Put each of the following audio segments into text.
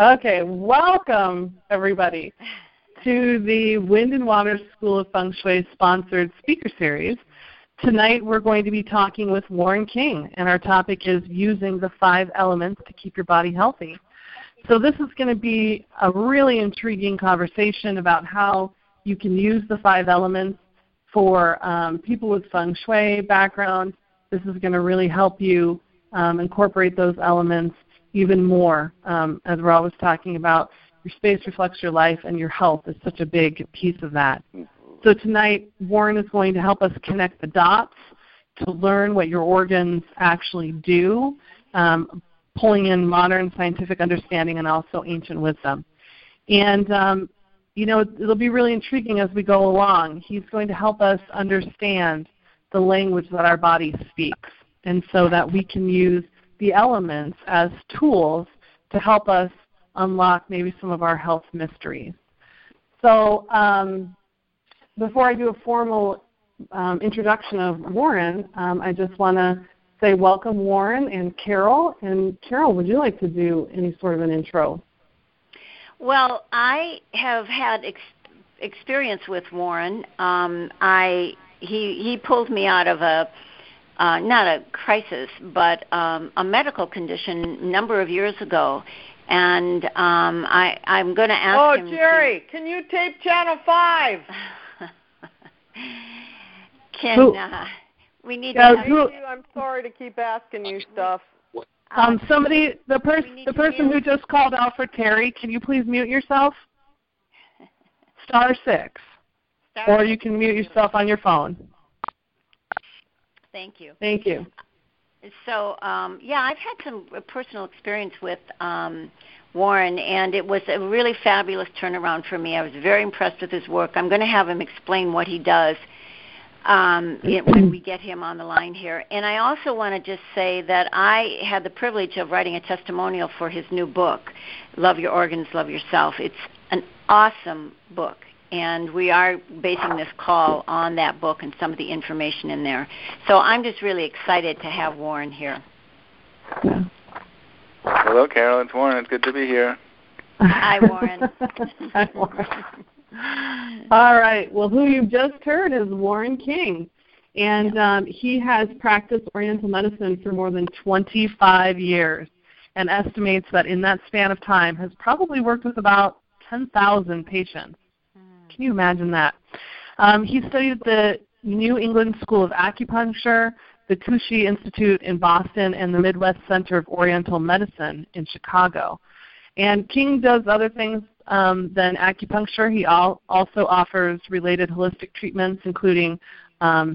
Okay, welcome everybody to the Wind and Water School of Feng Shui sponsored speaker series. Tonight we're going to be talking with Warren King, and our topic is using the 5 elements to keep your body healthy. So this is going to be a really intriguing conversation about how you can use the 5 elements for people with Feng Shui background. This is going to really help you incorporate those elements even more, as we're always talking about. Your space reflects your life, and your health is such a big piece of that. So tonight, Warren is going to help us connect the dots to learn what your organs actually do, pulling in modern scientific understanding and also ancient wisdom. And, it'll be really intriguing as we go along. He's going to help us understand the language that our body speaks, and so that we can use the elements as tools to help us unlock maybe some of our health mysteries. So before I do a formal introduction of Warren, I just want to say welcome Warren and Carol. And Carol, would you like to do any sort of an intro? Well, I have had experience with Warren. He pulled me out of not a crisis, but a medical condition a number of years ago. And I'm going to ask him. Oh, Jerry, can you tape Channel 5? We need to I'm sorry to keep asking you stuff. The person who just called Alfred Terry, can you please mute yourself? *6. Or you can mute yourself on your phone. Thank you. Thank you. So, I've had some personal experience with Warren, and it was a really fabulous turnaround for me. I was very impressed with his work. I'm going to have him explain what he does when we get him on the line here. And I also want to just say that I had the privilege of writing a testimonial for his new book, Love Your Organs, Love Yourself. It's an awesome book. And we are basing this call on that book and some of the information in there. So I'm just really excited to have Warren here. Yeah. Hello, Carol. It's Warren. It's good to be here. Hi, Warren. Hi, Warren. All right. Well, who you've just heard is Warren King. And he has practiced Oriental medicine for more than 25 years and estimates that in that span of time has probably worked with about 10,000 patients. Can you imagine that? He studied at the New England School of Acupuncture, the Kushi Institute in Boston, and the Midwest Center of Oriental Medicine in Chicago. And King does other things than acupuncture. He also offers related holistic treatments, including, Warren,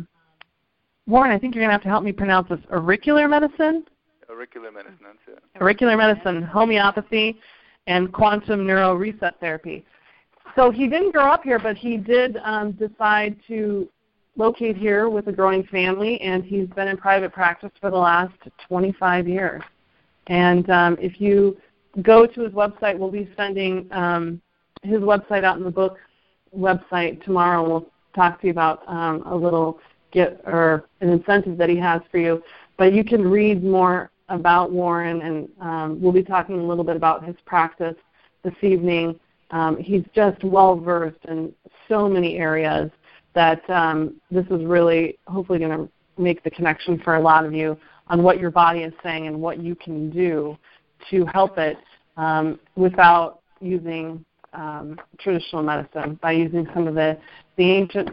I think you're going to have to help me pronounce this, auricular medicine? Auricular medicine, that's it. Auricular medicine, homeopathy, and quantum neuro reset therapy. So he didn't grow up here, but he did decide to locate here with a growing family, and he's been in private practice for the last 25 years. And if you go to his website, we'll be sending his website out in the book website tomorrow. We'll talk to you about a little an incentive that he has for you. But you can read more about Warren, and we'll be talking a little bit about his practice this evening. He's just well-versed in so many areas that this is really hopefully going to make the connection for a lot of you on what your body is saying and what you can do to help it without using traditional medicine, by using some of the ancient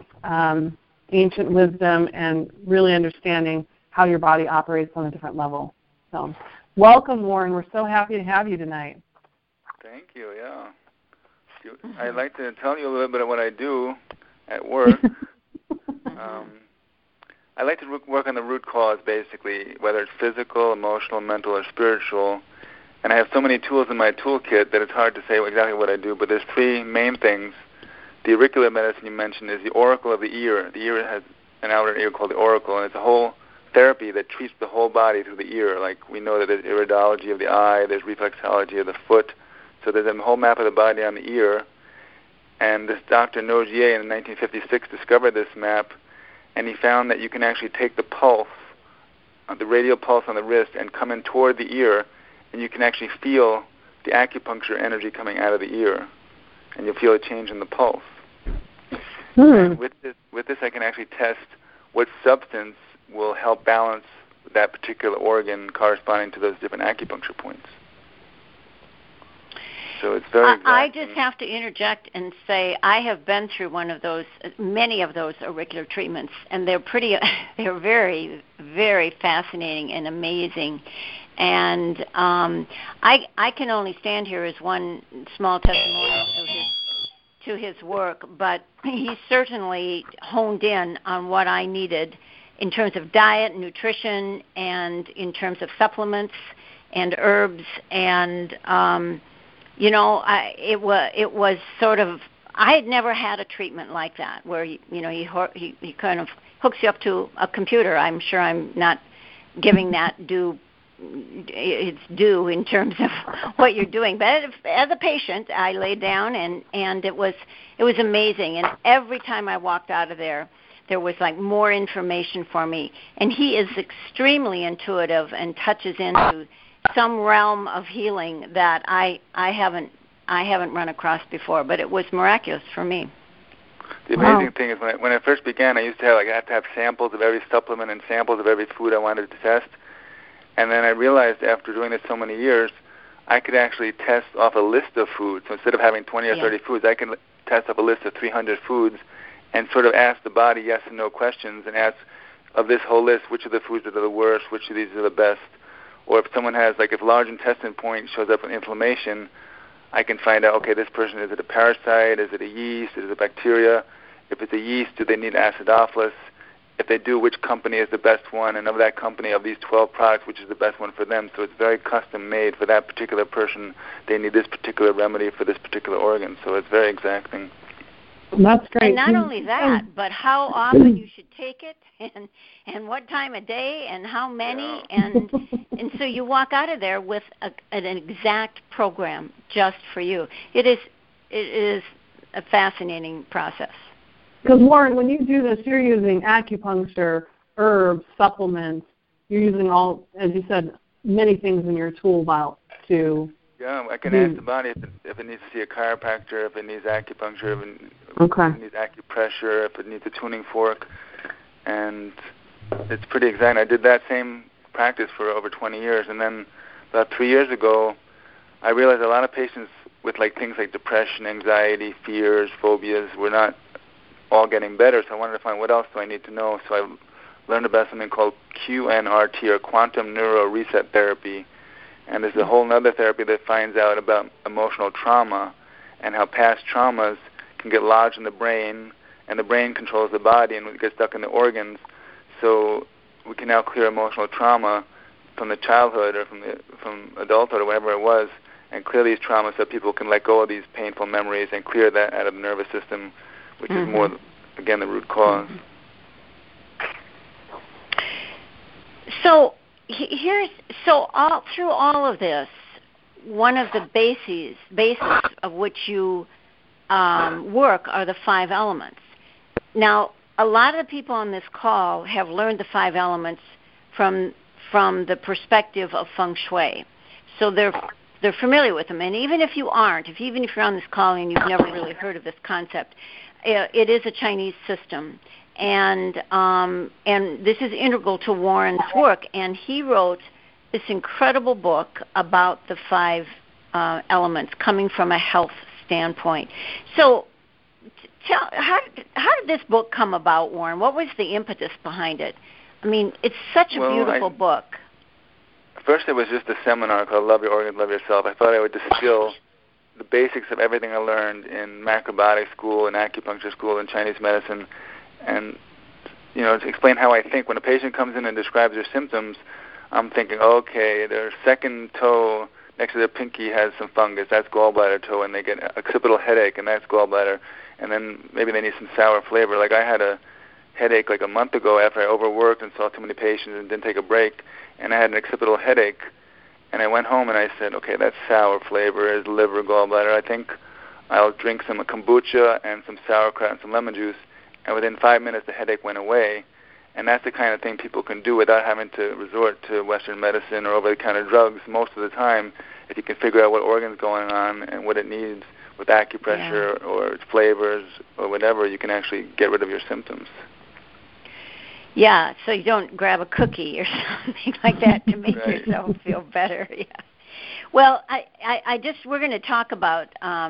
wisdom and really understanding how your body operates on a different level. So welcome, Warren. We're so happy to have you tonight. Thank you, yeah. I'd like to tell you a little bit of what I do at work. I like to work on the root cause, basically, whether it's physical, emotional, mental, or spiritual. And I have so many tools in my toolkit that it's hard to say exactly what I do, but there's 3 main things. The auricular medicine you mentioned is the oracle of the ear. The ear has an outer ear called the oracle, and it's a whole therapy that treats the whole body through the ear. Like we know that there's iridology of the eye, there's reflexology of the foot. So there's a whole map of the body on the ear. And this Dr. Nogier in 1956 discovered this map, and he found that you can actually take the pulse, the radial pulse on the wrist, and come in toward the ear, and you can actually feel the acupuncture energy coming out of the ear, and you'll feel a change in the pulse. And with this, I can actually test what substance will help balance that particular organ corresponding to those different acupuncture points. So it's very exacting. I just have to interject and say I have been through many of those auricular treatments, and they're very, very fascinating and amazing. And I can only stand here as one small testimonial to his work, but he certainly honed in on what I needed in terms of diet, nutrition, and in terms of supplements and herbs. And it was sort of, I had never had a treatment like that where he kind of hooks you up to a computer. I'm sure I'm not giving that its due in terms of what you're doing, but as a patient, I laid down and it was amazing. And every time I walked out of there was like more information for me. And he is extremely intuitive and touches into some realm of healing that I haven't run across before, but it was miraculous for me. The amazing thing is when I first began, I used to have to have samples of every supplement and samples of every food I wanted to test. And then I realized after doing this so many years, I could actually test off a list of foods. So instead of having 20 or 30 foods, I can test off a list of 300 foods and sort of ask the body yes and no questions and ask, of this whole list, which of the foods are the worst, which of these are the best. Or if someone has, if large intestine point shows up with inflammation, I can find out, okay, this person, is it a parasite, is it a yeast, is it a bacteria? If it's a yeast, do they need acidophilus? If they do, which company is the best one? And of that company, of these 12 products, which is the best one for them? So it's very custom made for that particular person. They need this particular remedy for this particular organ. So it's very exacting. That's great. And not only that, but how often you should take it, and what time of day, and how many, and so you walk out of there with an exact program just for you. It is a fascinating process. Because, Warren, when you do this, you're using acupuncture, herbs, supplements. You're using all, as you said, many things in your tool belt to... Yeah, I can ask the body if it needs to see a chiropractor, if it needs acupuncture, if it needs acupressure, if it needs a tuning fork. And it's pretty exciting. I did that same practice for over 20 years. And then about 3 years ago, I realized a lot of patients with things like depression, anxiety, fears, phobias were not all getting better. So I wanted to find what else do I need to know. So I learned about something called QNRT, or Quantum Neuro Reset Therapy. And there's a whole other therapy that finds out about emotional trauma and how past traumas can get lodged in the brain, and the brain controls the body and it gets stuck in the organs. So we can now clear emotional trauma from the childhood or from adulthood or whatever it was, and clear these traumas so people can let go of these painful memories and clear that out of the nervous system, which is more, again, the root cause. So through all of this, one of the bases of which you work are the 5 elements. Now, a lot of the people on this call have learned the 5 elements from the perspective of feng shui, so they're familiar with them. And even if you aren't, even if you're on this call and you've never really heard of this concept, it is a Chinese system. And this is integral to Warren's work. And he wrote this incredible book about the 5 elements coming from a health standpoint. So how did this book come about, Warren? What was the impetus behind it? I mean, it's such a beautiful book. First, it was just a seminar called Love Your Organs, Love Yourself. I thought I would distill the basics of everything I learned in macrobiotics school and acupuncture school and Chinese medicine, and to explain how I think. When a patient comes in and describes their symptoms, I'm thinking, okay, their second toe next to their pinky has some fungus, that's gallbladder toe, and they get occipital headache, and that's gallbladder, and then maybe they need some sour flavor. Like I had a headache a month ago after I overworked and saw too many patients and didn't take a break, and I had an occipital headache, and I went home and I said, okay, that's sour flavor, is liver, gallbladder. I think I'll drink some kombucha and some sauerkraut and some lemon juice, and within 5 minutes the headache went away. And that's the kind of thing people can do without having to resort to Western medicine or over-the-counter drugs most of the time. if you can figure out what organ's going on and what it needs with acupressure or its flavors or whatever, you can actually get rid of your symptoms. Yeah, so you don't grab a cookie or something like that to make Right. yourself feel better. Yeah. Well, we're going to talk about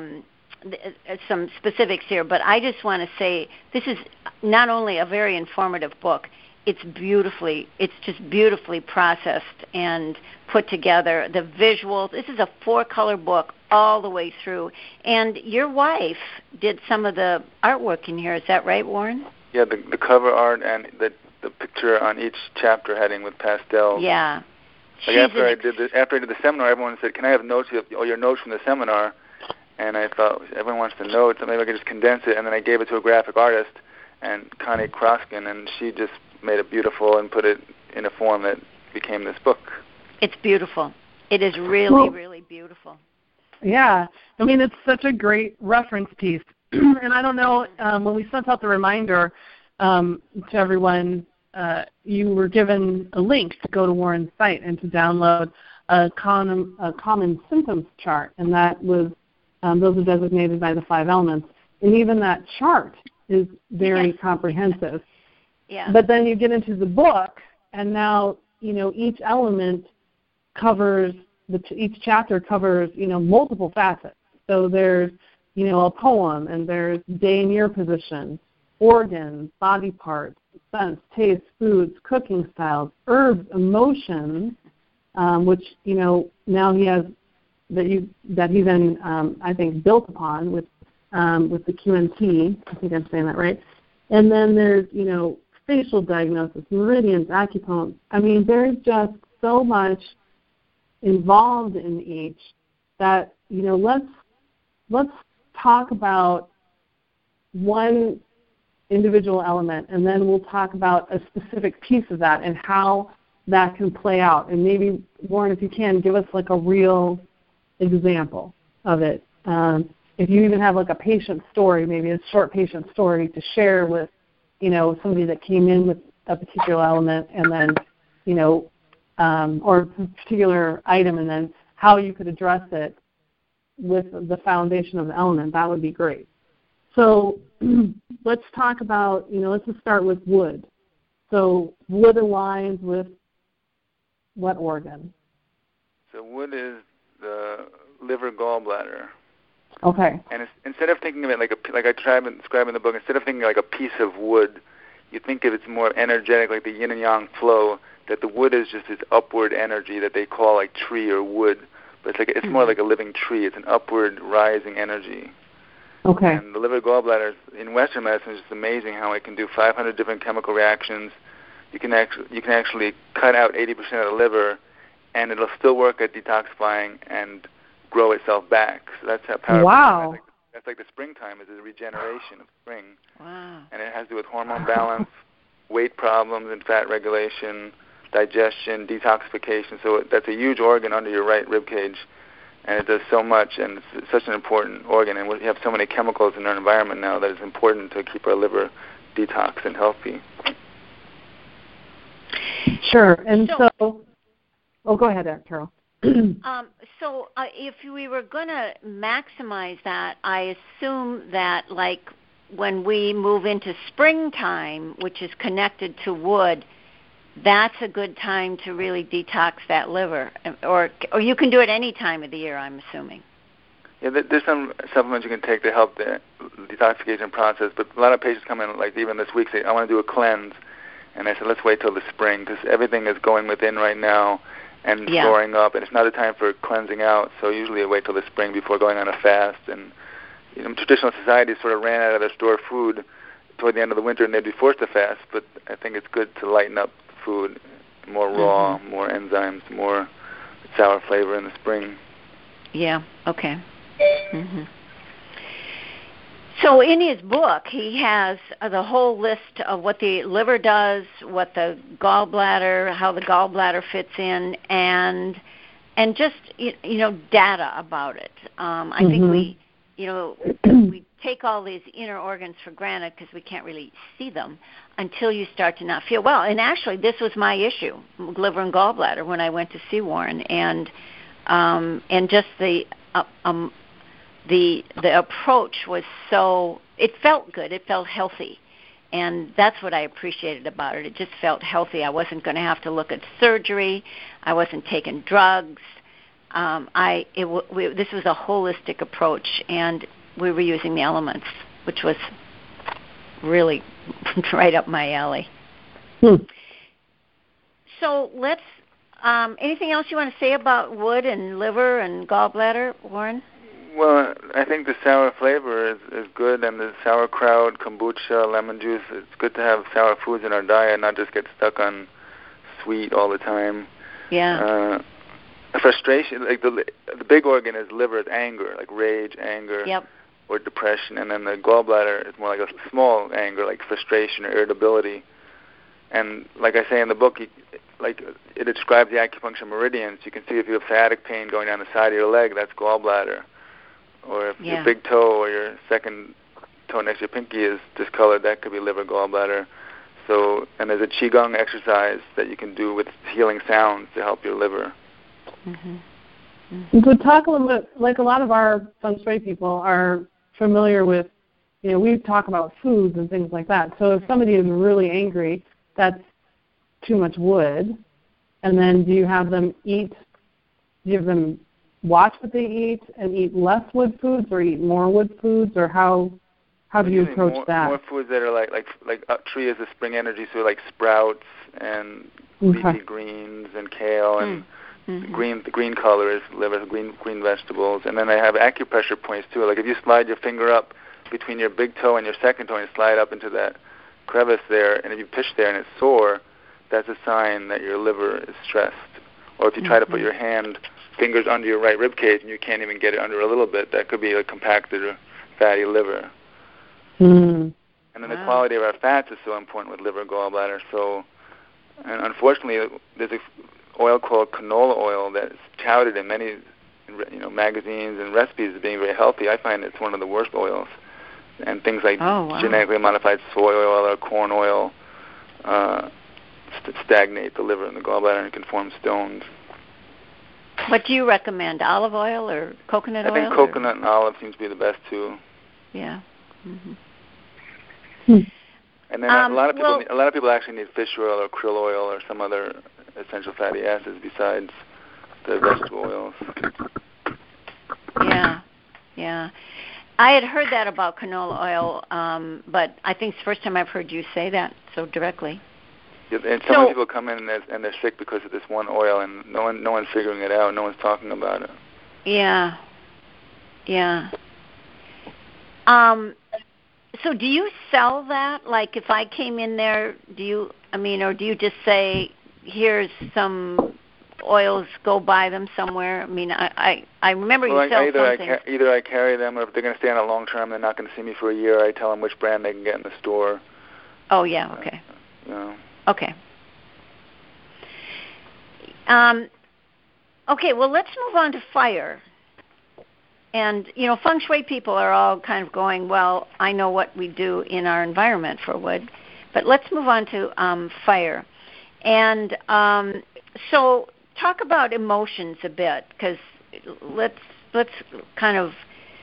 some specifics here, but I just want to say this is not only a very informative book, it's just beautifully processed and put together. The visuals, this is a 4-color book all the way through. And your wife did some of the artwork in here. Is that right, Warren? Yeah, the cover art and the picture on each chapter heading with pastels. Yeah. Like after I did the seminar, everyone said, "Can I have notes? Your notes from the seminar?" And I thought, everyone wants the notes, so maybe I could just condense it. And then I gave it to a graphic artist, and Connie Kroskin, and she just made it beautiful and put it in a form that became this book. It's beautiful. It is really, really beautiful. Yeah. I mean, it's such a great reference piece. And I don't know, when we sent out the reminder to everyone, you were given a link to go to Warren's site and to download a common symptoms chart, and that was those are designated by the 5 elements. And even that chart is very comprehensive. Yeah. But then you get into the book, and now, each element covers, each chapter covers, multiple facets. So there's, a poem, and there's day and year position, organs, body parts, scents, taste, foods, cooking styles, herbs, emotions, which, now he has, that he then, I think, built upon with the QNT. I think I'm saying that right. And then there's, facial diagnosis, meridians, acupuncture. I mean, there's just so much involved in each that, let's talk about one individual element, and then we'll talk about a specific piece of that and how that can play out. And maybe, Warren, if you can, give us like a real example of it. If you even have like a patient story, maybe a short patient story to share with, somebody that came in with a particular element, and then, or a particular item, and then how you could address it with the foundation of the element, that would be great. So let's talk about, let's just start with wood. So wood aligns with what organ? So wood is the liver gallbladder. Okay. And instead of thinking of it like I try to describe in the book, instead of thinking like a piece of wood, you think of it's more energetic, like the yin and yang flow, that the wood is just this upward energy that they call like tree or wood. But it's more like a living tree. It's an upward rising energy. Okay. And the liver gallbladder, in Western medicine, is just amazing how it can do 500 different chemical reactions. You can actually cut out 80% of the liver, and it'll still work at detoxifying and grow itself back. So that's how powerful. Wow. That's like the springtime is the regeneration of spring. Wow. And it has to do with hormone balance, weight problems, and fat regulation, digestion, detoxification. So that's a huge organ under your right rib cage, and it does so much, and it's such an important organ. And we have so many chemicals in our environment now that it's important to keep our liver detox and healthy. Sure. And so go ahead, Carol. So if we were going to maximize that, I assume that like when we move into springtime, which is connected to wood, that's a good time to really detox that liver. Or you can do it any time of the year, I'm assuming. Yeah, there's some supplements you can take to help the detoxification process, but a lot of patients come in, like even this week, say, I want to do a cleanse. And I said, let's wait till the spring, because everything is going within right now and storing up, and it's not a time for cleansing out. So usually I wait till the spring before going on a fast. And traditional societies sort of ran out of their stored food toward the end of the winter, and they'd be forced to fast. But I think it's good to lighten up food, more raw, more enzymes, more sour flavor in the spring. Yeah. Okay. Mm-hmm. So in his book, he has the whole list of what the liver does, what the gallbladder, how the gallbladder fits in, and just data about it. I think we take all these inner organs for granted because we can't really see them until you start to not feel well. And actually, this was my issue, liver and gallbladder, when I went to see Warren. And and just the approach was so. It felt good. It felt healthy. And that's what I appreciated about it. It just felt healthy. I wasn't going to have to look at surgery. I wasn't taking drugs. This was a holistic approach, and we were using the elements, which was really right up my alley. So let's. Anything else you want to say about wood and liver and gallbladder, Warren? Well, I think the sour flavor is good, and the sauerkraut, kombucha, lemon juice, it's good to have sour foods in our diet, not just get stuck on sweet all the time. Yeah. Frustration, like the big organ is liver, is anger, like rage, anger, yep. or depression, and then the gallbladder is more like a small anger, like frustration or irritability. And like I say in the book, it describes the acupuncture meridians. You can see if you have sciatic pain going down the side of your leg, that's gallbladder. Or if your big toe or your second toe next to your pinky is discolored, that could be liver, gallbladder. So, and there's a qigong exercise that you can do with healing sounds to help your liver. So talk a little bit, like a lot of our feng shui people are familiar with, we talk about foods and things like that. So if somebody is really angry, that's too much wood. And then do you have them watch what they eat and eat less wood foods or eat more wood foods, or how do you approach that? More foods that are like tree is the spring energy, so like sprouts and leafy greens and kale and the green color is liver, green vegetables. And then I have acupressure points too. Like if you slide your finger up between your big toe and your second toe and slide up into that crevice there, and if you push there and it's sore, that's a sign that your liver is stressed. Or if you try to put your fingers under your right rib cage and you can't even get it under a little bit, that could be a compacted or fatty liver. And then the quality of our fats is so important with liver, gallbladder. So, and unfortunately, there's an oil called canola oil that's touted in many magazines and recipes as being very healthy. I find it's one of the worst oils. And things like genetically modified soy oil or corn oil stagnate the liver and the gallbladder and can form stones. What do you recommend, olive oil or coconut oil? I think coconut and olive seems to be the best too. Yeah. And then a lot of people actually need fish oil or krill oil or some other essential fatty acids besides the vegetable oils. Yeah. I had heard that about canola oil, but I think it's the first time I've heard you say that so directly. Yeah, and so many people come in and they're sick because of this one oil, and no one's figuring it out. No one's talking about it. Yeah. So do you sell that? Like if I came in there, or do you just say, here's some oils, go buy them somewhere? I mean, I remember you sell something. Either I carry them, or if they're going to stay on it long term, they're not going to see me for a year, I tell them which brand they can get in the store. Oh, yeah, okay. Okay. Okay, well, let's move on to fire. And, feng shui people are all kind of going, well, I know what we do in our environment for wood, but let's move on to fire. And so talk about emotions a bit, because let's kind of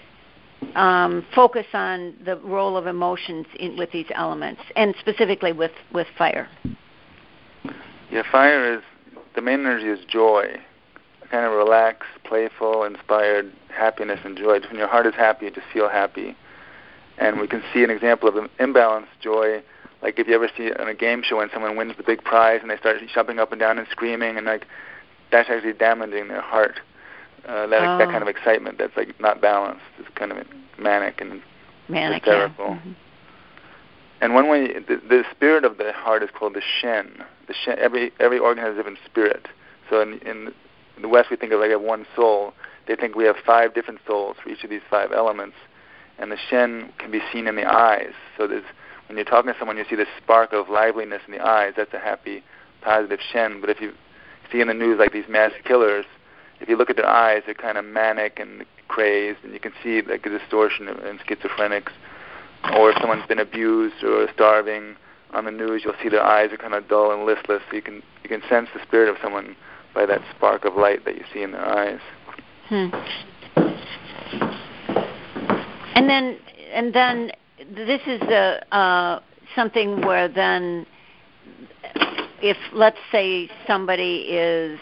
focus on the role of emotions with these elements, and specifically with fire. Yeah, fire the main energy is joy, kind of relaxed, playful, inspired happiness and joy. When your heart is happy, you just feel happy. And we can see an example of an imbalanced joy, like if you ever see on a game show when someone wins the big prize and they start jumping up and down and screaming, and that's actually damaging their heart. That kind of excitement that's like not balanced. It's kind of manic and hysterical. Yeah. Mm-hmm. And one way, the spirit of the heart is called the Shen. The Shen. Every organ has a different spirit. So in the West, we think of like a one soul. They think we have 5 different souls for each of these 5 elements. And the Shen can be seen in the eyes. So when you're talking to someone, you see this spark of liveliness in the eyes. That's a happy, positive Shen. But if you see in the news like these mass killers, if you look at their eyes, they're kind of manic and crazed, and you can see like a distortion in schizophrenics. Or if someone's been abused or starving on the news, you'll see their eyes are kind of dull and listless. So you can sense the spirit of someone by that spark of light that you see in their eyes. And then this is something where then, if let's say somebody is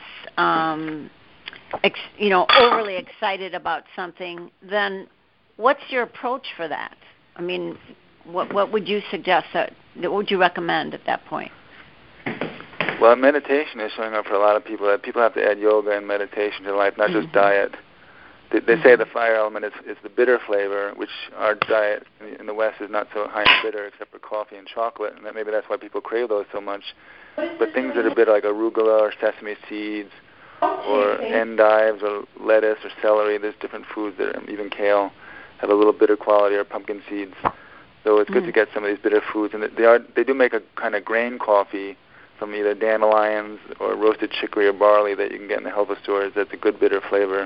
overly excited about something, then what's your approach for that? I mean, what would you suggest? What would you recommend at that point? Well, meditation is showing up for a lot of people. That people have to add yoga and meditation to life, not just diet. They say the fire element is the bitter flavor, which our diet in the West is not so high in bitter, except for coffee and chocolate, and maybe that's why people crave those so much. But things that are bitter, like arugula or sesame seeds, or endives or lettuce or celery, there's different foods that are, even kale, have a little bitter quality, or pumpkin seeds. So it's good to get some of these bitter foods, and they do make a kind of grain coffee from either dandelions or roasted chicory or barley that you can get in the health food stores. That's a good bitter flavor.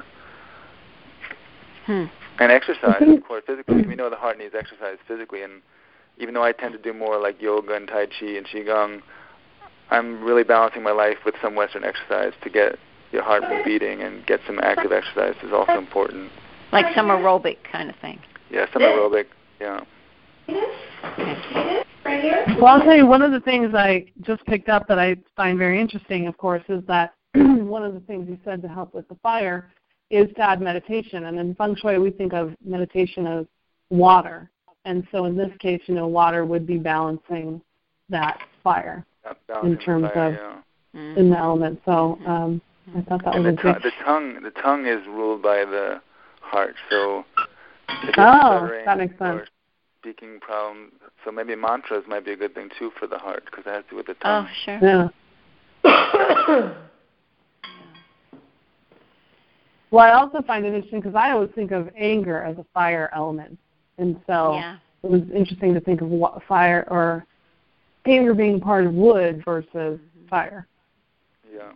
And exercise, of course, physically. We know the heart needs exercise physically, and even though I tend to do more like yoga and Tai Chi and Qigong, I'm really balancing my life with some Western exercise to get your heart beating, and get some active exercise is also important. Like some aerobic kind of thing. Yeah, some aerobic, yeah. Well, I'll tell you, one of the things I just picked up that I find very interesting, of course, is that one of the things you said to help with the fire is to add meditation. And in Feng Shui, we think of meditation as water. And so in this case, water would be balancing that fire in terms of in the element. So I thought that was good. The tongue is ruled by the heart. So that makes sense. Or speaking problem. So maybe mantras might be a good thing too for the heart, because it has to do with the tongue. Oh, sure. Yeah. Well, I also find it interesting because I always think of anger as a fire element, and so it was interesting to think of fire or anger being part of wood versus fire. Yeah.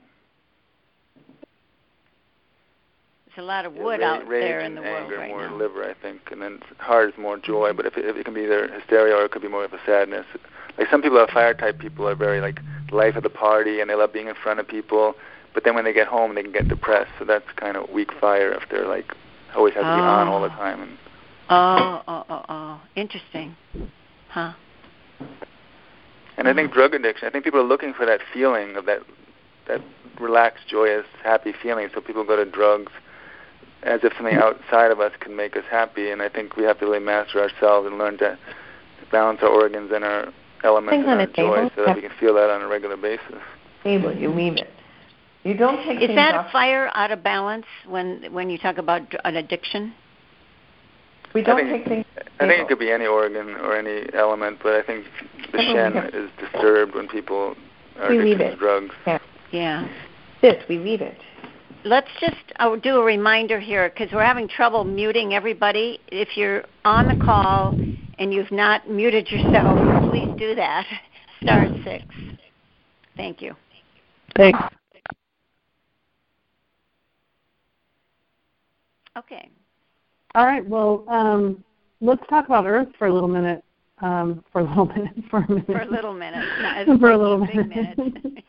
There's a lot of wood out there in the world anger, right more now. Liver, I think, and then heart is more joy. But if it can be either hysteria or it could be more of a sadness. Like some people, fire type people, are very like life of the party, and they love being in front of people. But then when they get home, they can get depressed. So that's kind of weak fire if they're like always have to be on all the time. And interesting. Huh. And I think drug addiction, I think people are looking for that feeling of that relaxed, joyous, happy feeling. So people go to drugs as if something outside of us can make us happy. And I think we have to really master ourselves and learn to balance our organs and our elements and our joy so that we can feel that on a regular basis. Table, you leave it. You don't take Is that a fire out of balance when you talk about an addiction? We don't take things. I think it could be any organ or any element, but I think the Shen is disturbed when people are addicted to drugs. Yeah. We leave it. Let's just do a reminder here, because we're having trouble muting everybody. If you're on the call and you've not muted yourself, please do that. Star 6. Thank you. Thanks. Okay. All right. Well, let's talk about Earth for a little minute. For a little minute. For a little minute. For a little minute.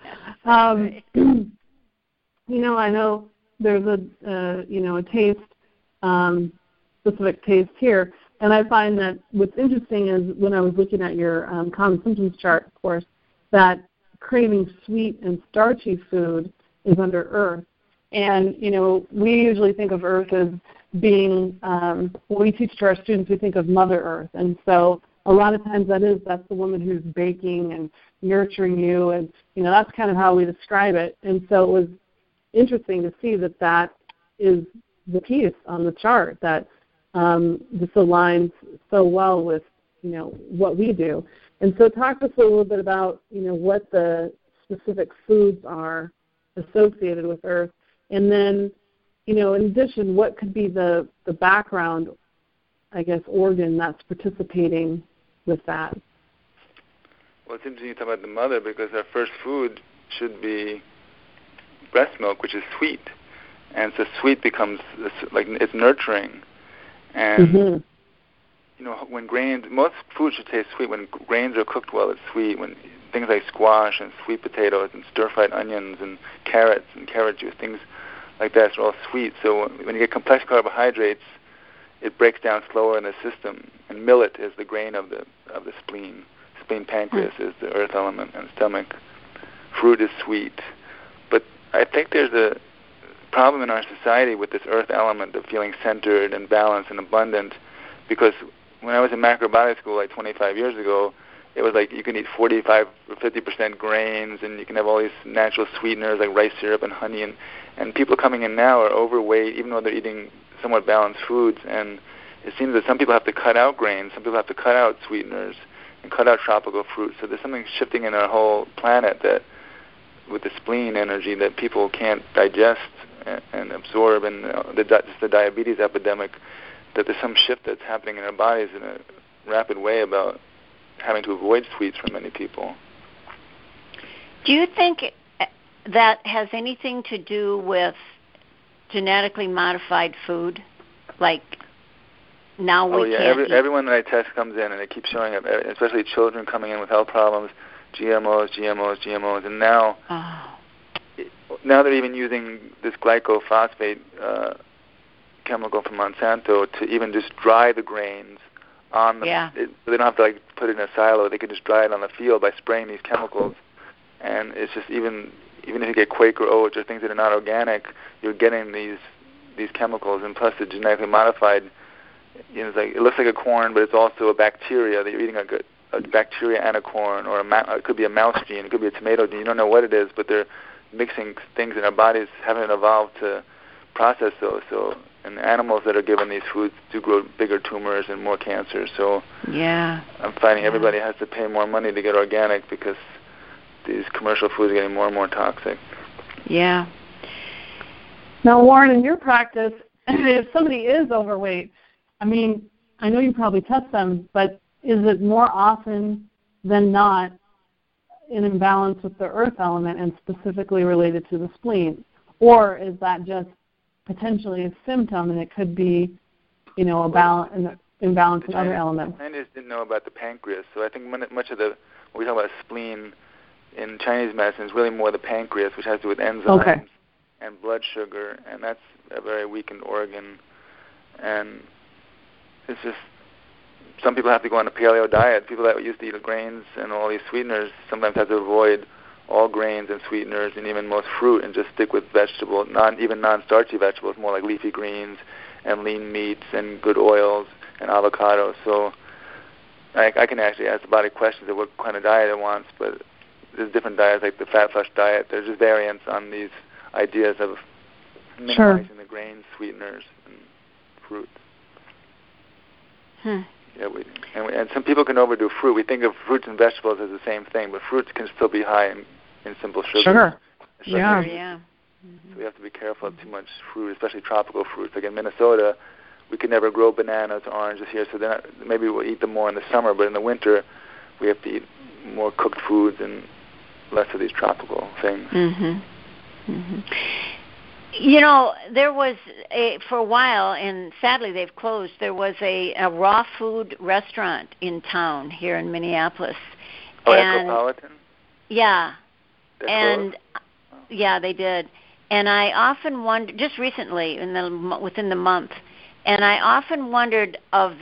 I know there's a taste, specific taste here, and I find that what's interesting is when I was looking at your common symptoms chart, of course, that craving sweet and starchy food is under Earth. And, we usually think of Earth as being, when we teach to our students, we think of Mother Earth. And so a lot of times that's the woman who's baking and nurturing you. And, that's kind of how we describe it. And so it was interesting to see that is the piece on the chart, that this aligns so well with, what we do. And so talk to us a little bit about, what the specific foods are associated with Earth. And then, in addition, what could be the background, I guess, organ that's participating with that? Well, it's interesting you talk about the mother, because our first food should be breast milk, which is sweet. And so sweet becomes, it's nurturing. And, when grains, most food should taste sweet. When grains are cooked well, it's sweet. When things like squash and sweet potatoes and stir-fried onions and carrot juice, things like that are all sweet. So when you get complex carbohydrates, it breaks down slower in the system. And millet is the grain of the spleen. Spleen pancreas is the earth element, and stomach. Fruit is sweet. But I think there's a problem in our society with this earth element of feeling centered and balanced and abundant, because when I was in macrobiotic school like 25 years ago, it was like you can eat 45 or 50% grains, and you can have all these natural sweeteners like rice syrup and honey, and people coming in now are overweight even though they're eating somewhat balanced foods, and it seems that some people have to cut out grains, some people have to cut out sweeteners and cut out tropical fruits. So there's something shifting in our whole planet that with the spleen energy that people can't digest and absorb, and just the diabetes epidemic, that there's some shift that's happening in our bodies in a rapid way about having to avoid sweets for many people. Do you think that has anything to do with genetically modified food? Like now we can't eat. Everyone that I test comes in and it keeps showing up, especially children coming in with health problems, GMOs, and now they're even using this glycophosphate chemical from Monsanto to even just dry the grains on them. They don't have to like put it in a silo. They can just dry it on the field by spraying these chemicals. And it's just even if you get Quaker oats or things that are not organic, you're getting these chemicals. And plus, the genetically modified, it's like it looks like a corn, but it's also a bacteria that you're eating a bacteria and a corn, or it could be a mouse gene, it could be a tomato gene. You don't know what it is, but they're mixing things in our bodies haven't evolved to process those. So, and the animals that are given these foods do grow bigger tumors and more cancer. So I'm finding everybody has to pay more money to get organic because these commercial foods are getting more and more toxic. Yeah. Now, Warren, in your practice, if somebody is overweight, I mean, I know you probably test them, but is it more often than not an imbalance with the earth element and specifically related to the spleen? Or is that just potentially a symptom and it could be, an imbalance in other elements? I just didn't know about the pancreas, so I think much of when we talk about spleen in Chinese medicine is really more the pancreas, which has to do with enzymes and blood sugar, and that's a very weakened organ. And it's just some people have to go on a paleo diet. People that used to eat grains and all these sweeteners sometimes have to avoid all grains and sweeteners and even most fruit and just stick with vegetables, even non-starchy vegetables, more like leafy greens and lean meats and good oils and avocados. So I can actually ask the body questions of what kind of diet it wants, but there's different diets like the fat flush diet. There's just variants on these ideas of minimizing the grains, sweeteners, and fruit. Yeah, and some people can overdo fruit. We think of fruits and vegetables as the same thing, but fruits can still be high in simple sugar. Yeah. So we have to be careful of too much fruit, especially tropical fruits. Like in Minnesota, we could never grow bananas, oranges here, so maybe we'll eat them more in the summer, but in the winter we have to eat more cooked foods and less of these tropical things. There was for a while, and sadly they've closed, there was a raw food restaurant in town here in Minneapolis. Oh, Ecopolitan? Yeah. They closed? Yeah, they did. And I often wondered, just recently, within the month, and I often wondered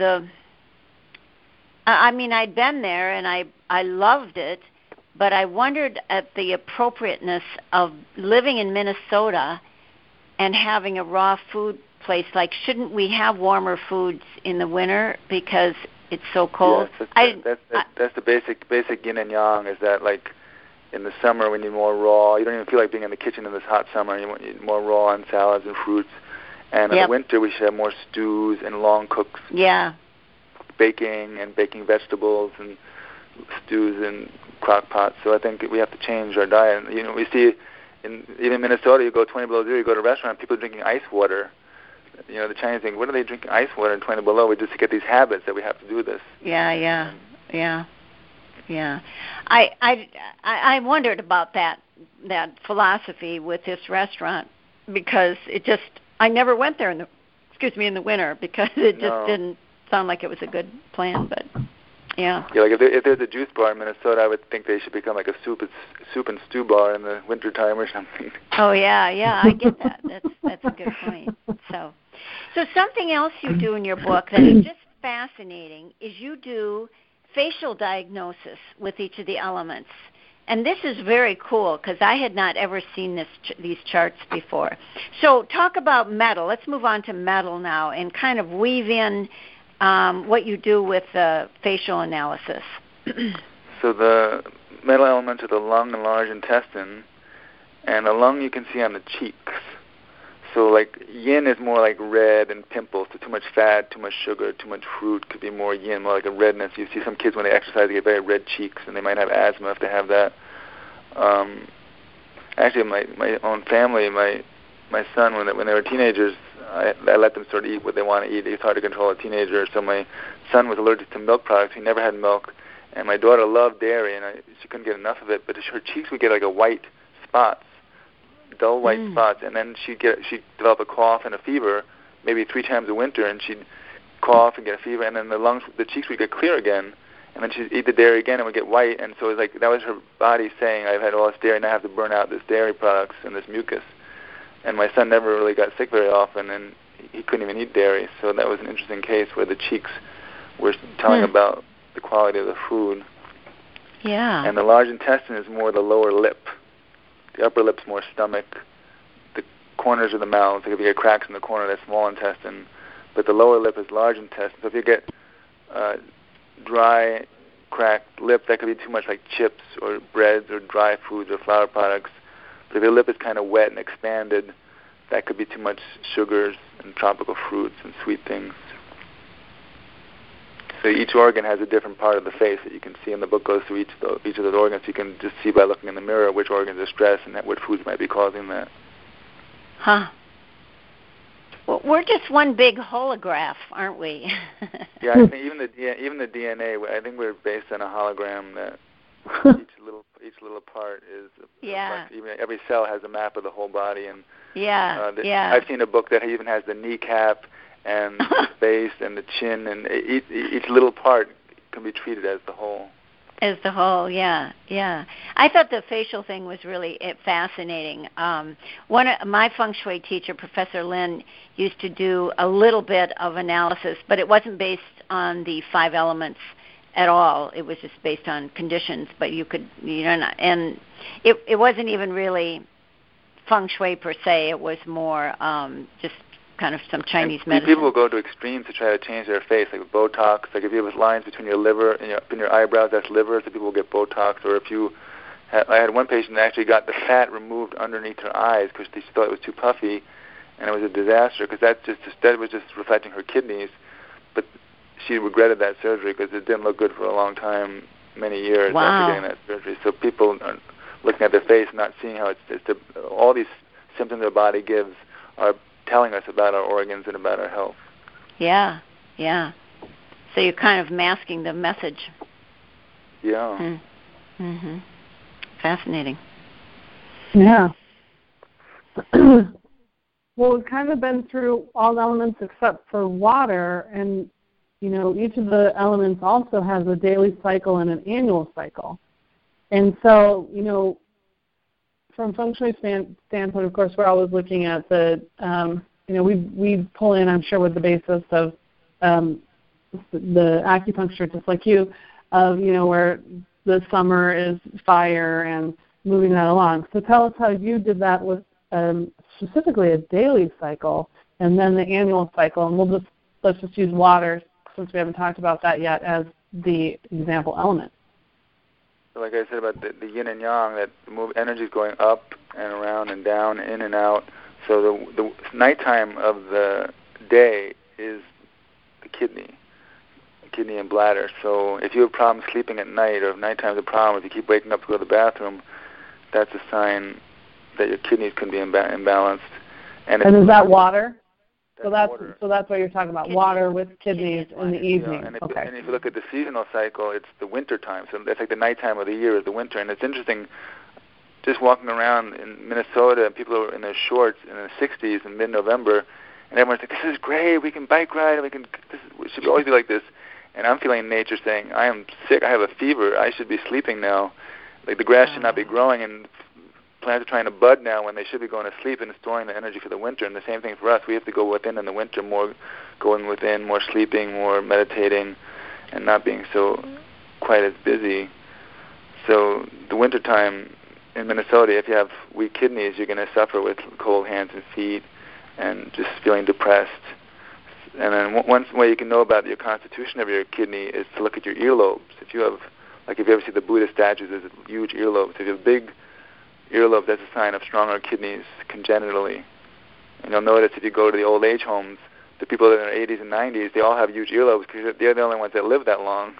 I'd been there and I loved it, but I wondered at the appropriateness of living in Minnesota and having a raw food place. Like, shouldn't we have warmer foods in the winter because it's so cold? Yes, that's the basic yin and yang, is that like in the summer we need more raw. You don't even feel like being in the kitchen in this hot summer. You need more raw and salads and fruits. And in the winter we should have more stews and long cooks. Yeah. Baking vegetables and stews and crock pots. So I think we have to change our diet. We see even Minnesota, you go 20 below zero, you go to a restaurant, people are drinking ice water. The Chinese think, what are they drinking ice water in 20 below? We just get these habits that we have to do this. Yeah. I wondered about that philosophy with this restaurant because I never went there in the winter because it just didn't sound like it was a good plan. But Yeah. Yeah, like if there's a juice bar in Minnesota, I would think they should become like a soup and stew bar in the wintertime or something. Oh yeah, I get that. That's a good point. So something else you do in your book that is just fascinating is you do facial diagnosis with each of the elements. And this is very cool because I had not ever seen these charts before. So talk about metal. Let's move on to metal now and kind of weave in what you do with facial analysis. So the metal elements are the lung and large intestine, and the lung you can see on the cheeks. So like yin is more like red and pimples, so too much fat, too much sugar, too much fruit could be more yin, more like a redness. You see some kids when they exercise, they get very red cheeks, and they might have asthma if they have that. Actually, my own family, my son, when they were teenagers, I let them sort of eat what they want to eat. It's hard to control a teenager, so my son was allergic to milk products. He never had milk, and my daughter loved dairy, and she couldn't get enough of it, but her cheeks would get like a white spots, dull white spots, and then she'd develop a cough and a fever maybe 3 times a winter, and she'd cough and get a fever, and then the cheeks would get clear again, and then she'd eat the dairy again and would get white, and so it was like that was her body saying, I've had all this dairy and I have to burn out this dairy products and this mucus. And my son never really got sick very often, and he couldn't even eat dairy, so that was an interesting case where the cheeks were telling about the quality of the food. Yeah. And the large intestine is more the lower lip. The upper lip's more stomach. The corners of the mouth, like if you get cracks in the corner, that's small intestine. But the lower lip is large intestine. So if you get dry, cracked lip, that could be too much like chips or breads or dry foods or flour products. But if your lip is kind of wet and expanded, that could be too much sugars and tropical fruits and sweet things. So each organ has a different part of the face that you can see, and the book goes through each of those organs. You can just see by looking in the mirror which organs are stressed and what foods might be causing that. Huh. Well, we're just one big holograph, aren't we? Yeah, I think even the DNA, I think we're based on a hologram that each little part is. Like even every cell has a map of the whole body, and I've seen a book that even has the kneecap and the face and the chin, and each little part can be treated as the whole. As the whole, yeah. I thought the facial thing was really fascinating. One of my feng shui teacher, Professor Lin, used to do a little bit of analysis, but it wasn't based on the 5 elements at all. It was just based on conditions, but and it wasn't even really feng shui per se. It was more just kind of some Chinese medicine. People will go to extremes to try to change their face, like with Botox. Like if you have lines between your liver and up in your eyebrows, that's liver, so people will get Botox. Or I had one patient that actually got the fat removed underneath her eyes because she thought it was too puffy, and it was a disaster because that was just reflecting her kidneys. But she regretted that surgery because it didn't look good for a long time, many years after getting that surgery. So people are looking at their face, not seeing how all these symptoms their body gives are telling us about our organs and about our health. Yeah. So you're kind of masking the message. Yeah. Mm-hmm. Fascinating. Yeah. Well, we've kind of been through all the elements except for water, and each of the elements also has a daily cycle and an annual cycle. And so, from feng shui standpoint, of course, we're always looking at the, we pull in, I'm sure, with the basis of the acupuncture, just like you, of, where the summer is fire and moving that along. So tell us how you did that with specifically a daily cycle and then the annual cycle. And let's just use water, since we haven't talked about that yet, as the example element. Like I said about the yin and yang, that energy is going up and around and down, in and out. So the nighttime of the day is the kidney and bladder. So if you have problems sleeping at night, or if nighttime is a problem, if you keep waking up to go to the bathroom, that's a sign that your kidneys can be imbalanced. And is that water? So that's what you're talking about, kidneys. Water with kidneys in the evening. And okay. And if you look at the seasonal cycle, it's the winter time. So that's like the nighttime of the year is the winter. And it's interesting, just walking around in Minnesota, and people are in their shorts in the 60s in mid-November, and everyone's like, this is great, we can bike ride, it should always be like this. and I'm feeling nature saying, I am sick, I have a fever, I should be sleeping now. Like the grass should not be growing, and plants are trying to bud now when they should be going to sleep and storing the energy for the winter. And the same thing for us. We have to go within in the winter, more going within, more sleeping, more meditating, and not being so quite as busy. So the wintertime in Minnesota, if you have weak kidneys, you're going to suffer with cold hands and feet and just feeling depressed. And then one way you can know about your constitution of your kidney is to look at your earlobes. If you have, like if you ever see the Buddha statues, there's huge earlobes. If you have big earlobes, that's a sign of stronger kidneys congenitally. And you'll notice if you go to the old age homes, the people that are in their 80s and 90s, they all have huge earlobes because they're the only ones that live that long.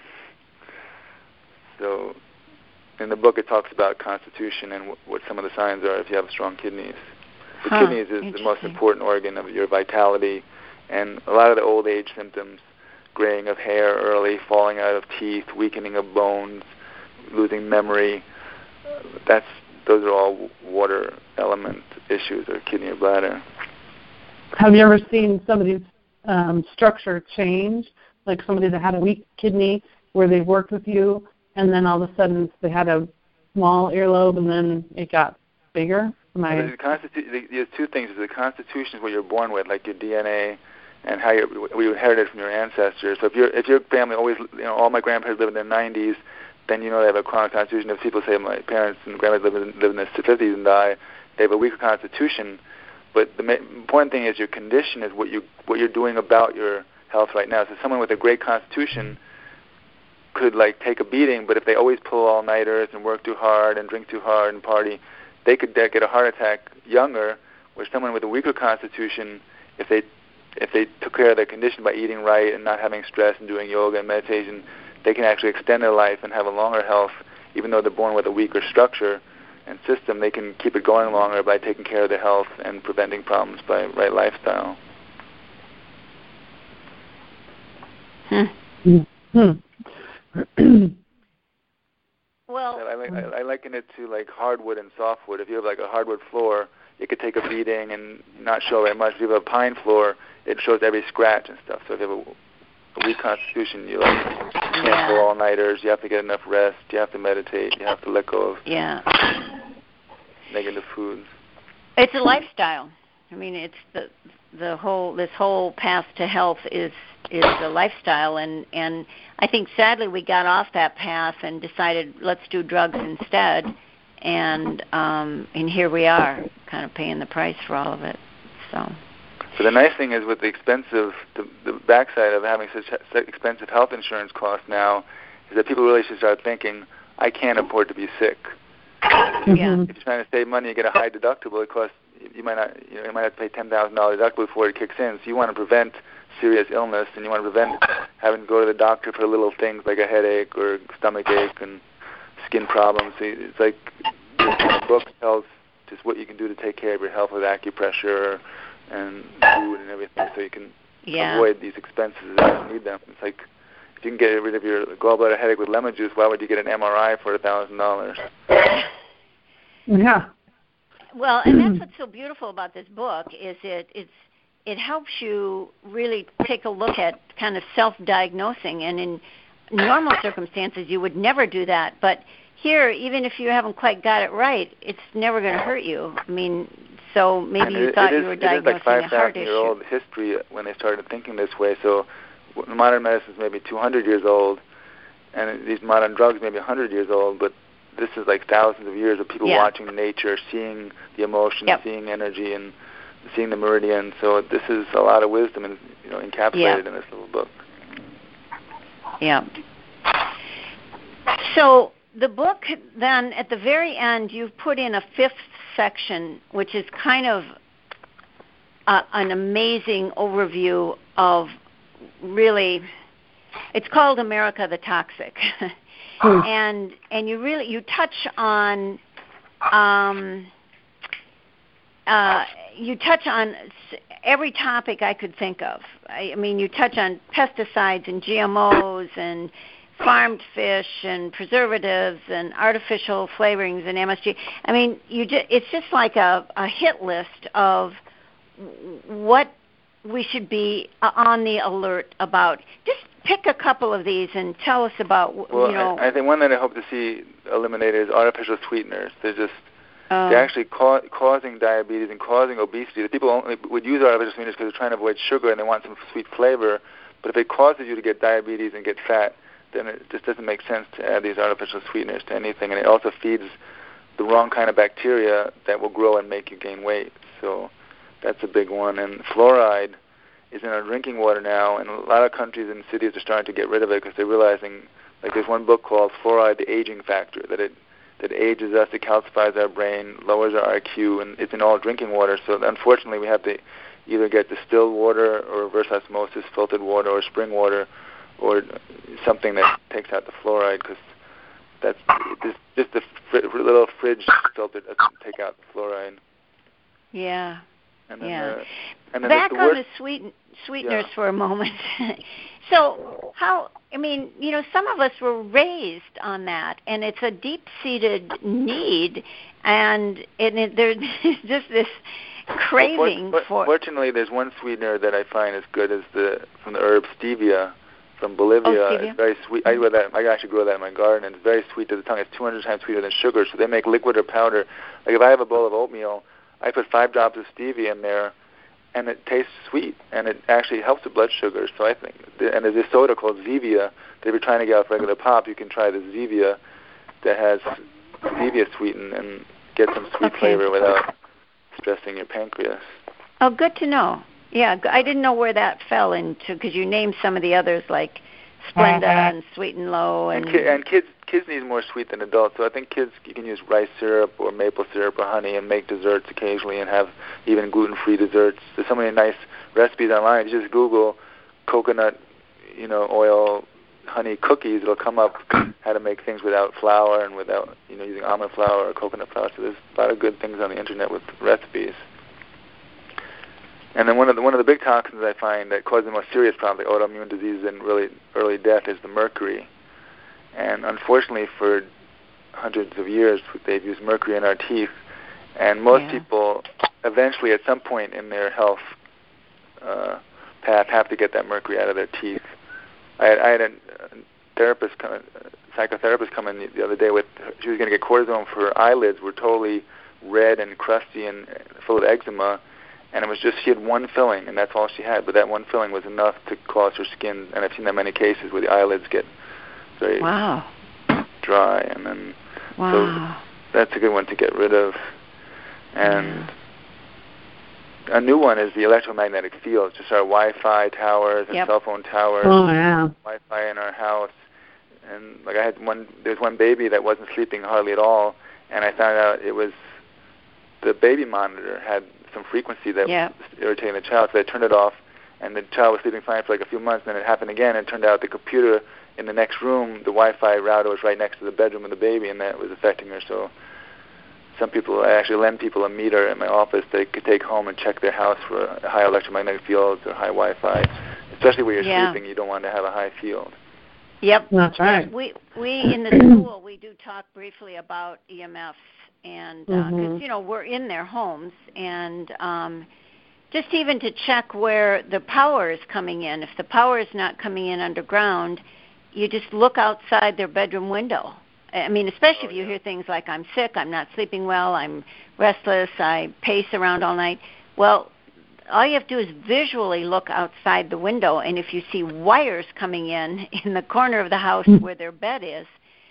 So in the book it talks about constitution and what some of the signs are if you have strong kidneys. The kidneys is the most important organ of your vitality, and a lot of the old age symptoms, graying of hair early, falling out of teeth, weakening of bones, losing memory, those are all water element issues or kidney or bladder. Have you ever seen somebody's structure change, like somebody that had a weak kidney where they've worked with you and then all of a sudden they had a small earlobe and then it got bigger? There's two things. The constitution is what you're born with, like your DNA and how you inherited from your ancestors. So if your family always, all my grandparents live in their 90s, then you know they have a chronic constitution. If people say my parents and grandparents live in their 50s and die, they have a weaker constitution. But the important thing is your condition is what you're doing about your health right now. So someone with a great constitution could take a beating, but if they always pull all-nighters and work too hard and drink too hard and party, they could get a heart attack younger. Where someone with a weaker constitution, if they took care of their condition by eating right and not having stress and doing yoga and meditation, they can actually extend their life and have a longer health. Even though they're born with a weaker structure and system, they can keep it going longer by taking care of their health and preventing problems by right lifestyle. Well, I liken it to like hardwood and softwood. If you have like a hardwood floor, it could take a beating and not show very much. If you have a pine floor, it shows every scratch and stuff. So if you have a weak constitution, you can't go all-nighters. You have to get enough rest. You have to meditate. You have to let go of negative foods. It's a lifestyle. I mean, it's this whole path to health is a lifestyle, and I think sadly we got off that path and decided let's do drugs instead, and here we are, kind of paying the price for all of it. So the nice thing is with the backside of having such expensive health insurance costs now is that people really should start thinking, I can't afford to be sick. If you're trying to save money, you get a high deductible. It costs you might have to pay $10,000 deductible before it kicks in. So you want to prevent serious illness, and you want to prevent having to go to the doctor for little things like a headache or stomach ache and skin problems. So it's like the book tells just what you can do to take care of your health with acupressure and food and everything, so you can avoid these expenses if you don't need them. It's like if you can get rid of your gallbladder headache with lemon juice, why would you get an MRI for $1,000? Yeah. Well, and that's what's so beautiful about this book is it helps you really take a look at kind of self-diagnosing. And in normal circumstances, you would never do that. But here, even if you haven't quite got it right, it's never going to hurt you. I mean, so maybe you thought you were diagnosing a heart issue. It is like 5,000-year-old history when they started thinking this way. So modern medicine is maybe 200 years old, and these modern drugs may be 100 years old, but this is like thousands of years of people watching nature, seeing the emotions, seeing energy, and seeing the meridian. So this is a lot of wisdom encapsulated in this little book. Yeah. So the book then, at the very end, you've put in a fifth section, which is kind of an amazing overview of really, it's called America the Toxic. And you touch on every topic I could think of. I mean, you touch on pesticides and GMOs and farmed fish and preservatives and artificial flavorings and MSG. I mean, it's just like a hit list of what we should be on the alert about. Just pick a couple of these and tell us about, I think one that I hope to see eliminated is artificial sweeteners. They're actually causing diabetes and causing obesity. The people only would use artificial sweeteners because they're trying to avoid sugar and they want some sweet flavor. But if it causes you to get diabetes and get fat, then it just doesn't make sense to add these artificial sweeteners to anything. And it also feeds the wrong kind of bacteria that will grow and make you gain weight. So that's a big one. And fluoride is in our drinking water now, and a lot of countries and cities are starting to get rid of it because they're realizing, like there's one book called Fluoride, the Aging Factor, that ages us, it calcifies our brain, lowers our IQ, and it's in all drinking water. So unfortunately we have to either get distilled water or reverse osmosis, filtered water, or spring water, or something that takes out the fluoride, because that's just the little fridge filter doesn't take out the fluoride. Yeah. And then back on the sweeteners for a moment. So some of us were raised on that, and it's a deep-seated need, and there's just this craving for. Fortunately, there's one sweetener that I find as good as from the herb stevia from Bolivia. Stevia? It's very sweet. I actually grow that in my garden, and it's very sweet to the tongue. It's 200 times sweeter than sugar, so they make liquid or powder. Like if I have a bowl of oatmeal, I put 5 drops of stevia in there, and it tastes sweet, and it actually helps the blood sugar. So I think, and there's this soda called Zevia. If you're trying to get off regular pop, you can try the Zevia that has stevia sweetened and get some sweet flavor without stressing your pancreas. Oh, good to know. Yeah, I didn't know where that fell into, because you named some of the others like Splenda and Sweet and Low. And kids need more sweet than adults, so I think kids, you can use rice syrup or maple syrup or honey and make desserts occasionally and have even gluten-free desserts. There's so many nice recipes online. You just Google coconut, oil, honey cookies. It'll come up how to make things without flour and without, using almond flour or coconut flour. So there's a lot of good things on the internet with recipes. And then one of the big toxins I find that cause the most serious problems, like autoimmune diseases and really early death, is the mercury. And unfortunately, for hundreds of years, they've used mercury in our teeth. And most people, eventually, at some point in their health path, have to get that mercury out of their teeth. I had a psychotherapist come in the other day she was going to get cortisone for her eyelids, were totally red and crusty and full of eczema. And it was just, she had one filling, and that's all she had. But that one filling was enough to cause her skin, and I've seen that many cases where the eyelids get very dry. And then, so that's a good one to get rid of. And a new one is the electromagnetic field, just our Wi-Fi towers and cell phone towers. Oh, yeah. Wi-Fi in our house. And like there's one baby that wasn't sleeping hardly at all, and I found out it was the baby monitor had some frequency that was irritating the child, so I turned it off, and the child was sleeping fine for like a few months, and then it happened again, and it turned out the computer in the next room, the Wi-Fi router was right next to the bedroom of the baby, and that was affecting her. So some people, I actually lend people a meter in my office they could take home and check their house for high electromagnetic fields or high Wi-Fi, especially where you're sleeping. You don't want to have a high field. Yep. That's right. We in the school, we do talk briefly about EMFs, and because we're in their homes, and just even to check where the power is coming in. If the power is not coming in underground, you just look outside their bedroom window. I mean, especially if you hear things like, I'm sick, I'm not sleeping well, I'm restless, I pace around all night. Well, all you have to do is visually look outside the window, and if you see wires coming in the corner of the house where their bed is,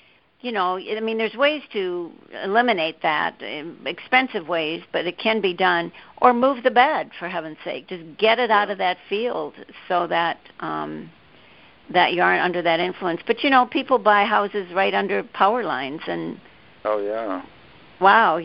I mean, there's ways to eliminate that, expensive ways, but it can be done. Or move the bed, for heaven's sake. Just get it out of that field so that that you aren't under that influence. But, people buy houses right under power lines. And wow,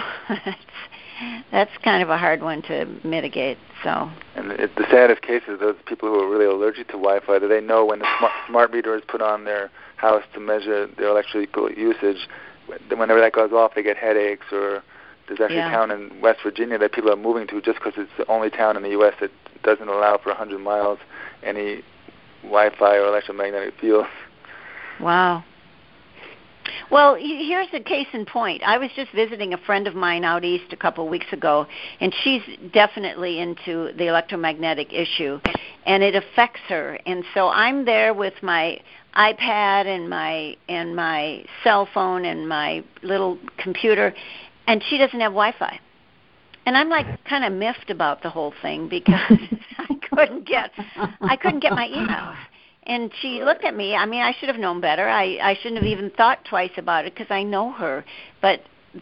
that's kind of a hard one to mitigate. So. And the saddest case is those people who are really allergic to Wi-Fi, that they know when the smart meter is put on their house to measure their electrical usage, whenever that goes off, they get headaches. Or there's actually a town in West Virginia that people are moving to just because it's the only town in the U.S. that doesn't allow for 100 miles any Wi-Fi or electromagnetic field. Wow. Well, here's a case in point. I was just visiting a friend of mine out east a couple of weeks ago, and she's definitely into the electromagnetic issue, and it affects her. And so I'm there with my iPad and my cell phone and my little computer, and she doesn't have Wi-Fi. And I'm like kind of miffed about the whole thing because I couldn't get my emails. And she looked at me. I mean, I should have known better. I shouldn't have even thought twice about it because I know her. But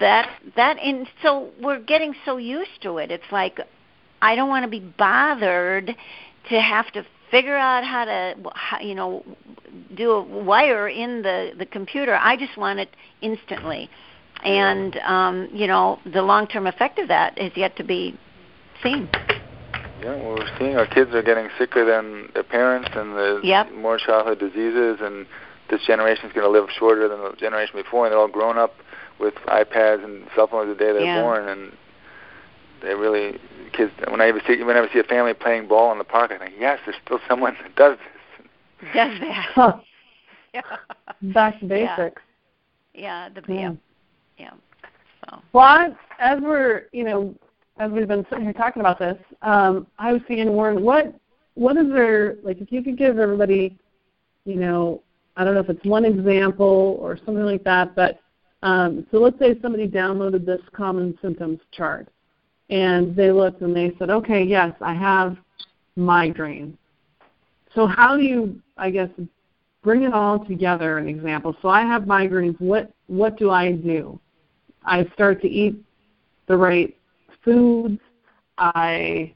so we're getting so used to it. It's like I don't want to be bothered to have to figure out how to do a wire in the computer. I just want it instantly. And the long-term effect of that is yet to be seen. Yeah, well, we're seeing our kids are getting sicker than their parents, and there's more childhood diseases, and this generation is going to live shorter than the generation before, and they're all grown up with iPads and cell phones the day they're born, and they really, kids, whenever I see a family playing ball in the park, I think, yes, there's still someone that does this. Does that. Huh. Yeah. Back to basics. Yeah, Yeah. So. Well, as we've been sitting here talking about this, I was thinking, Warren, what is there, like, if you could give everybody, I don't know if it's one example or something like that, but so let's say somebody downloaded this common symptoms chart, and they looked and they said, okay, yes, I have migraine. So how do you, I guess, bring it all together, an example? So I have migraines. What do I do? I start to eat the right foods. I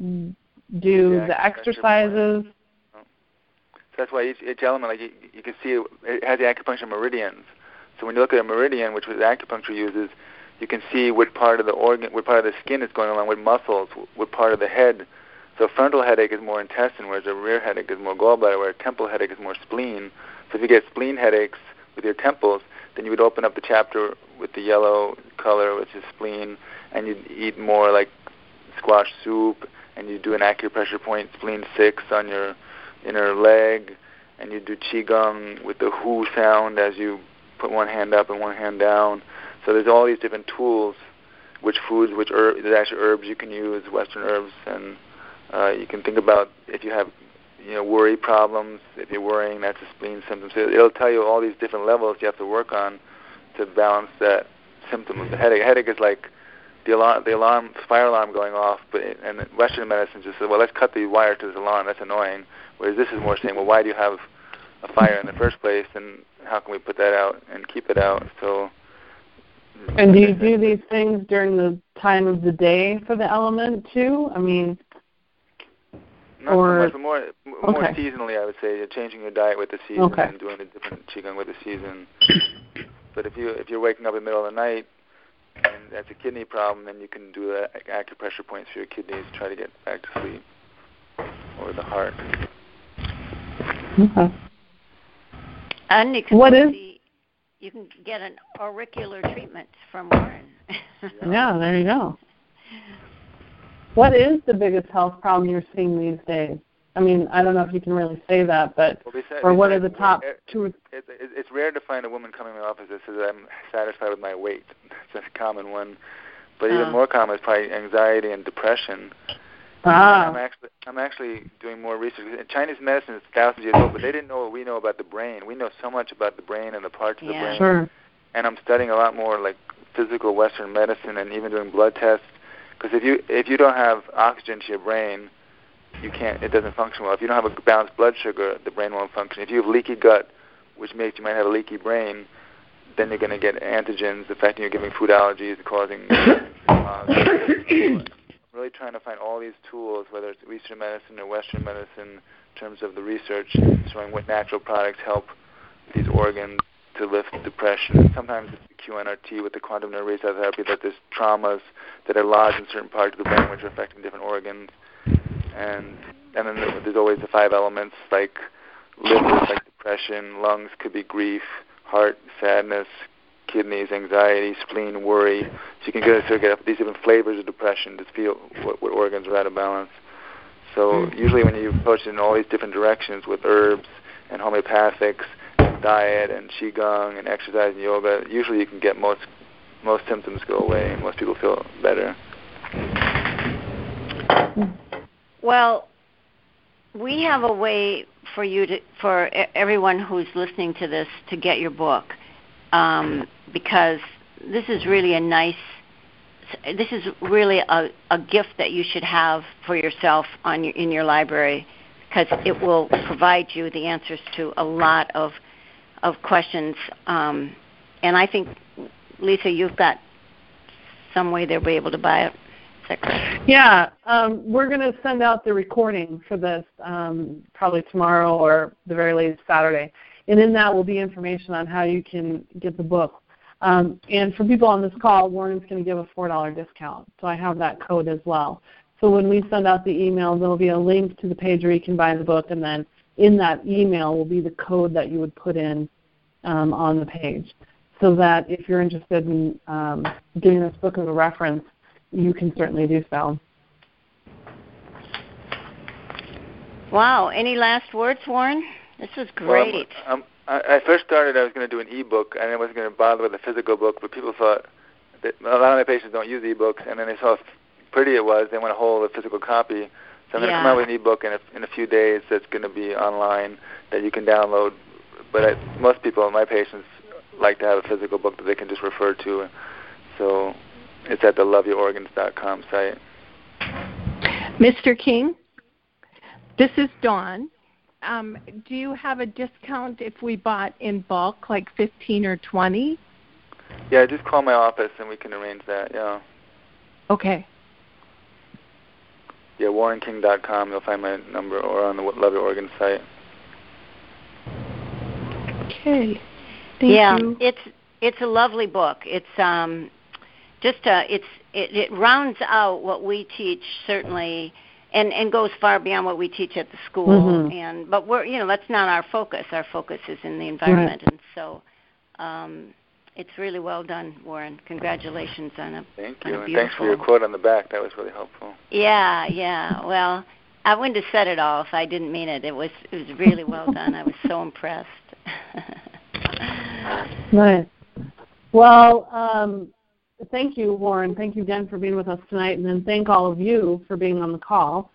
do the exercises. So that's why each element, like you can see, it has the acupuncture meridians. So when you look at a meridian, which acupuncture uses, you can see what part of the organ, what part of the skin is going along, what muscles, what part of the head. So frontal headache is more intestine, whereas a rear headache is more gallbladder, where a temple headache is more spleen. So if you get spleen headaches with your temples, then you would open up the chapter with the yellow color, which is spleen, and you'd eat more like squash soup, and you do an acupressure point, spleen 6, on your inner leg, and you do qigong with the hu sound as you put one hand up and one hand down. So there's all these different tools, which foods, which herbs, there's actually herbs you can use, Western herbs, and you can think about if you have worry problems, if you're worrying, that's a spleen symptom. So it'll tell you all these different levels you have to work on to balance that symptom of the headache. A headache is like the fire alarm going off, and Western medicine just says, well, let's cut the wire to this alarm. That's annoying. Whereas this is more saying, well, why do you have a fire in the first place, and how can we put that out and keep it out? So. And do you do these things during the time of the day for the element too? I mean. Not so much, but more seasonally, I would say. You're changing your diet with the season and doing a different qigong with the season. But if you're waking up in the middle of the night and that's a kidney problem, then you can do the acupressure points for your kidneys to try to get back to sleep, or the heart. Okay. And you can get an auricular treatment from Warren. Yeah, there you go. What is the biggest health problem you're seeing these days? I mean, I don't know if you can really say that, but what are the top two? It's rare to find a woman coming in the office that says, I'm satisfied with my weight. That's a common one. But even more common is probably anxiety and depression. I'm actually doing more research. Chinese medicine is thousands of years old, but they didn't know what we know about the brain. We know so much about the brain and the parts of the brain. Sure. And I'm studying a lot more like physical Western medicine and even doing blood tests. Because if you don't have oxygen to your brain, it doesn't function well. If you don't have a balanced blood sugar, the brain won't function. If you have leaky gut, which makes you might have a leaky brain, then you're going to get antigens affecting you, giving food allergies, causing I'm really trying to find all these tools, whether it's Eastern medicine or Western medicine, in terms of the research showing what natural products help these organs to lift depression. And sometimes it's the QNRT with the quantum nerve reset therapy, that there's traumas that are lodged in certain parts of the brain which are affecting different organs. And then there's always the 5 elements, like liver, like depression, lungs could be grief, heart, sadness, kidneys, anxiety, spleen, worry. So you can get these different flavors of depression to feel what organs are out of balance. So usually when you approach it in all these different directions with herbs and homeopathics and diet and qigong and exercise and yoga, usually you can get most symptoms go away and most people feel better. Well, we have a way for everyone who's listening to this to get your book, because this is really a gift that you should have for yourself in your library, because it will provide you the answers to a lot of questions. And I think, Lisa, you've got some way they'll be able to buy it. Is that correct? Yeah, we're going to send out the recording for this probably tomorrow or the very latest Saturday. And in that will be information on how you can get the book. And for people on this call, Warren's going to give a $4 discount. So I have that code as well. So when we send out the email, there will be a link to the page where you can buy the book, and then in that email will be the code that you would put in on the page, so that if you're interested in getting this book as a reference, you can certainly do so. Wow. Any last words, Warren? This was great. Well, I first started, I was going to do an e-book, and I wasn't going to bother with a physical book, but people thought that a lot of my patients don't use e-books, and then they saw how pretty it was. They want to hold a physical copy. So I'm going to come out with an e-book in a few days that's going to be online that you can download. But most people, my patients, like to have a physical book that they can just refer to. So it's at the loveyourorgans.com site. Mr. King, this is Dawn. Do you have a discount if we bought in bulk, like 15 or 20? Yeah, just call my office and we can arrange that, yeah. Okay. Yeah, warrenking.com. You'll find my number, or on the Love Your Organs site. Okay. Thank you. It's a lovely book. It's it rounds out what we teach, certainly, and goes far beyond what we teach at the school. Mm-hmm. But that's not our focus. Our focus is in the environment, right. And so it's really well done, Warren. Congratulations on a Thank you, and beautiful... thanks for your quote on the back. That was really helpful. Yeah. Well, I wouldn't have said it all if I didn't mean it. It was really well done. I was so impressed. Nice. Well, thank you, Warren. Thank you again for being with us tonight, and then thank all of you for being on the call.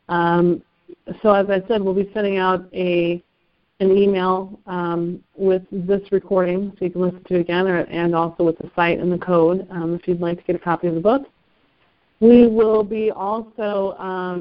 So as I said, we'll be sending out an email with this recording, so you can listen to it again, and also with the site and the code if you'd like to get a copy of the book. We will be also,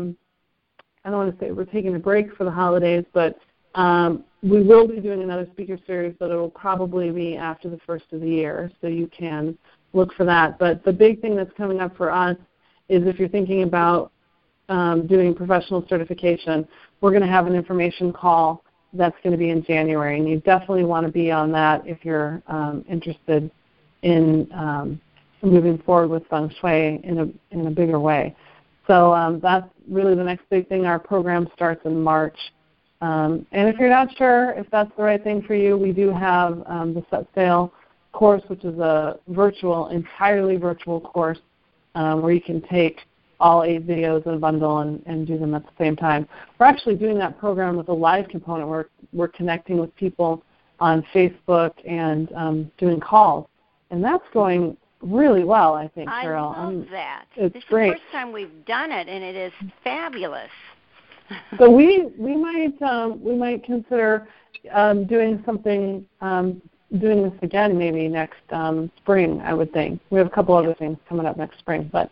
I don't want to say we're taking a break for the holidays, but we will be doing another speaker series, but it will probably be after the first of the year, so you can look for that. But the big thing that's coming up for us is if you're thinking about doing professional certification, we're going to have an information call that's going to be in January, and you definitely want to be on that if you're interested in moving forward with Feng Shui in a bigger way. So that's really the next big thing. Our program starts in March. And if you're not sure if that's the right thing for you, we do have the Set Sail course, which is a entirely virtual course where you can take all 8 videos in a bundle and do them at the same time. We're actually doing that program with a live component. We're connecting with people on Facebook and doing calls. And that's going really well, I think, Cheryl. I love that. It's this great. This is the first time we've done it, and it is fabulous. So we might consider doing something, doing this again maybe next spring, I would think. We have a couple other things coming up next spring. But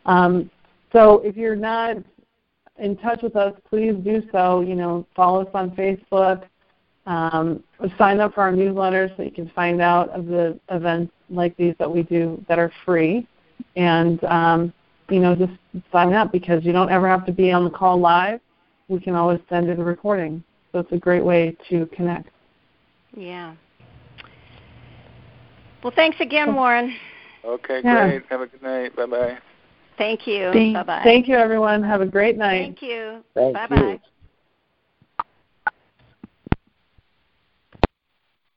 so if you're not in touch with us, please do so. Follow us on Facebook. Sign up for our newsletter so you can find out of the events like these that we do that are free. And, just sign up because you don't ever have to be on the call live. We can always send it a recording. So it's a great way to connect. Yeah. Well, thanks again, Warren. Okay, great. Have a good night. Bye-bye. Thank you. Bye-bye. Thank you, everyone. Have a great night. Thank you. Thank Bye-bye. you.